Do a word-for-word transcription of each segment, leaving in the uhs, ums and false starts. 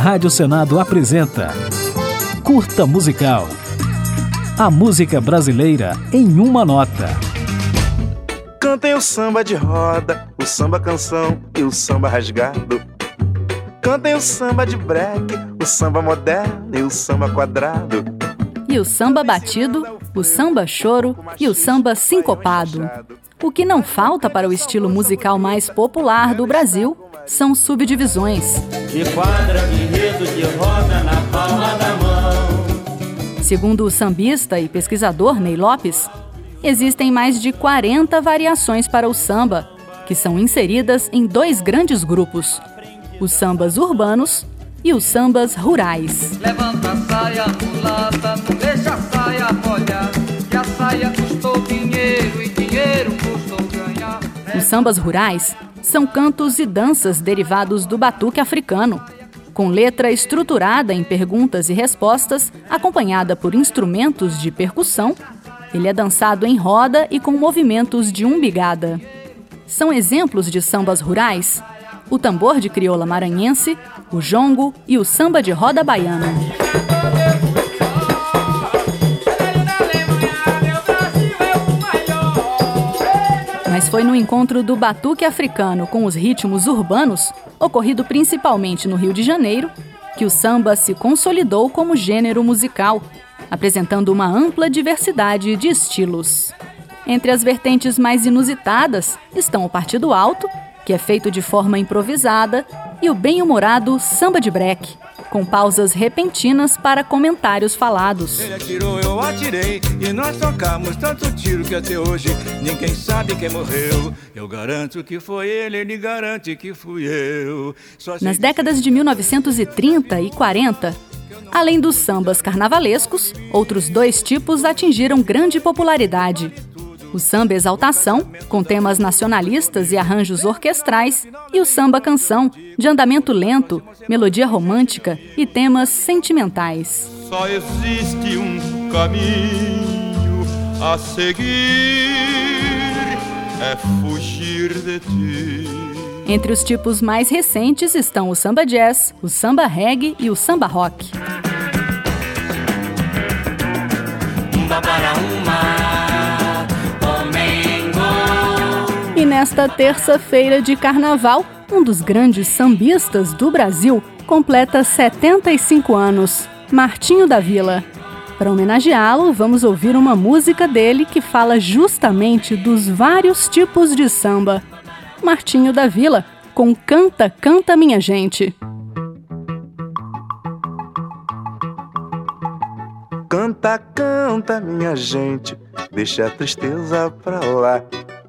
Rádio Senado apresenta Curta Musical. A música brasileira em uma nota. Cantem o samba de roda, o samba canção e o samba rasgado. Cantem o samba de break, o samba moderno e o samba quadrado. E o samba batido, o samba choro e o samba sincopado. O que não falta para o estilo musical mais popular do Brasil são subdivisões. De quadra, de enredo, de roda na palma da mão. Segundo o sambista e pesquisador Ney Lopes, existem mais de quarenta variações para o samba, que são inseridas em dois grandes grupos: os sambas urbanos e os sambas rurais. Levanta a saia, mulata, não deixa a saia molhar, que a saia custou dinheiro e dinheiro custou ganhar. Os sambas rurais são cantos e danças derivados do batuque africano, com letra estruturada em perguntas e respostas, acompanhada por instrumentos de percussão. Ele é dançado em roda e com movimentos de umbigada. São exemplos de sambas rurais o tambor de crioula maranhense, o jongo e o samba de roda baiana. Mas foi no encontro do batuque africano com os ritmos urbanos, ocorrido principalmente no Rio de Janeiro, que o samba se consolidou como gênero musical, apresentando uma ampla diversidade de estilos. Entre as vertentes mais inusitadas estão o partido alto, que é feito de forma improvisada, e o bem-humorado samba de break, com pausas repentinas para comentários falados. Ele atirou, eu atirei, e nós tocamos tanto tiro que até hoje ninguém sabe quem morreu. Eu garanto que foi ele, ele garante que fui eu. Nas décadas de mil novecentos e trinta e quarenta, além dos sambas carnavalescos, outros dois tipos atingiram grande popularidade: o samba exaltação, com temas nacionalistas e arranjos orquestrais, e o samba canção, de andamento lento, melodia romântica e temas sentimentais. Só existe um caminho a seguir, é fugir de ti. Entre os tipos mais recentes estão o samba jazz, o samba reggae e o samba rock. Umba para uma. E nesta terça-feira de carnaval, um dos grandes sambistas do Brasil completa setenta e cinco anos, Martinho da Vila. Para homenageá-lo, vamos ouvir uma música dele que fala justamente dos vários tipos de samba. Martinho da Vila, com Canta, Canta Minha Gente. Canta, canta minha gente, deixa a tristeza pra lá.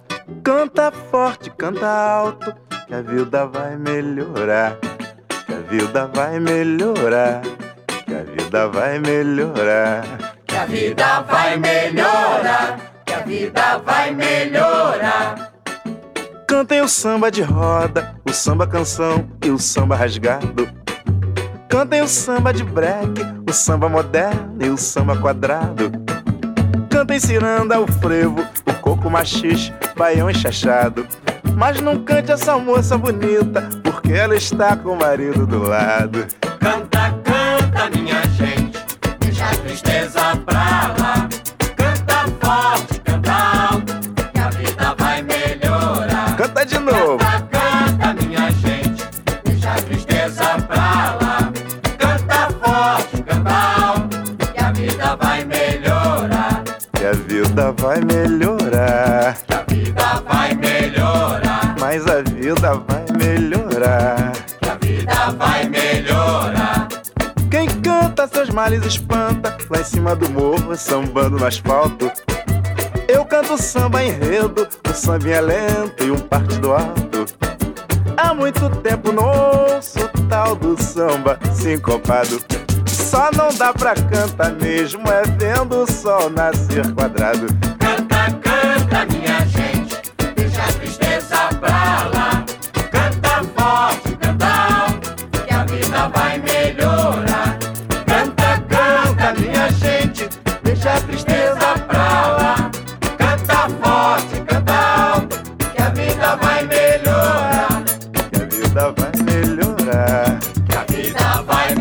Canta forte, canta alto, que a vida vai melhorar. Que a vida vai melhorar. Que a vida vai melhorar. Que a vida vai melhorar. Que a vida vai melhorar. Cantem o samba de roda, o samba canção e o samba rasgado. Cantem o samba de break, o samba moderno e o samba quadrado. Cantem ciranda, o frevo, o coco machixe, baião enxachado. Mas não cante essa moça bonita, porque ela está com o marido do lado. Canta, canta minha gente, deixa a tristeza pra lá. Canta forte, canta alto, que a vida vai melhorar. Canta de novo. Canta, canta minha gente, deixa a tristeza pra lá. Canta forte, canta alto, que a vida vai melhorar. Que a vida vai melhorar. Que a vida vai melhorar. Mas a vida vai melhorar. Que a vida vai melhorar. Quem canta seus males espanta, lá em cima do morro, sambando no asfalto. Eu canto samba enredo, o samba é lento e um partido alto. Há muito tempo não ouço o tal do samba sincopado. Só não dá pra cantar mesmo, é vendo o sol nascer quadrado. Canta, canta minha gente, deixa a tristeza pra lá. Canta forte, canta alto, que a vida vai melhorar. Canta, canta minha gente, deixa a tristeza pra lá. Canta forte, canta alto, que a vida vai melhorar. Que a vida vai melhorar. Que a vida vai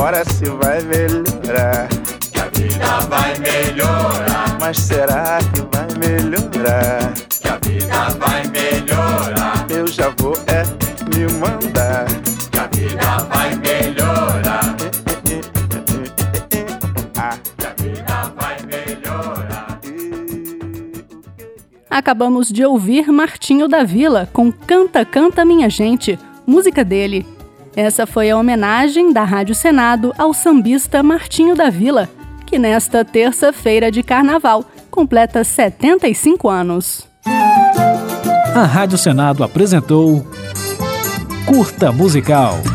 Ora se vai melhorar, que a vida vai melhorar, mas será que vai melhorar? que a vida vai melhorar, Eu já vou é me mandar. que a vida vai melhorar, Ah, que a vida vai melhorar. Acabamos de ouvir Martinho da Vila com Canta, Canta Minha Gente, música dele. Essa foi a homenagem da Rádio Senado ao sambista Martinho da Vila, que nesta terça-feira de carnaval completa setenta e cinco anos. A Rádio Senado apresentou Curta Musical.